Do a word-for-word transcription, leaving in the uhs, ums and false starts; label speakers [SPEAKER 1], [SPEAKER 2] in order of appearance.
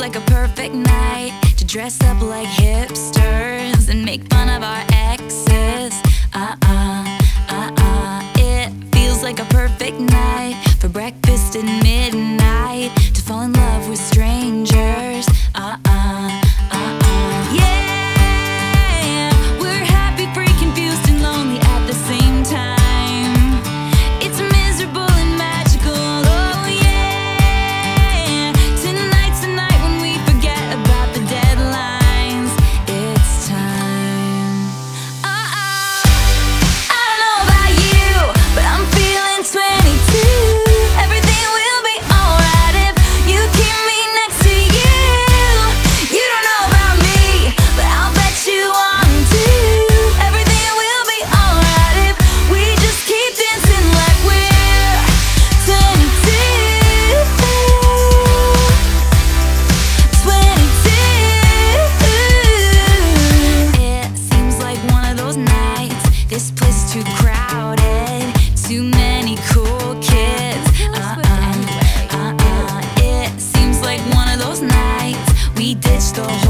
[SPEAKER 1] like a perfect night to dress up like hipsters and make fun of our exes. Uh-uh, uh-uh. It feels like a perfect night for breakfast at midnight, to fall in love with strangers. Uh-uh, uh-uh. Yeah, we're happy, free, confused, and lonely at the same time. It's miserable and magical, oh yeah. Tonight's the night when we forget about the deadlines. It's time. Uh-oh. I don't know about you, but I'm feeling twenty-two. Everything will be alright if you keep me next to you. You don't know about me, but I'll bet you want to. Everything will be alright if we just keep dancing like we're twenty-two. twenty-two. It seems like one of those nights. This place is too crowded, too many cool kids. Uh-uh, uh-uh. It seems like one of those nights we ditched the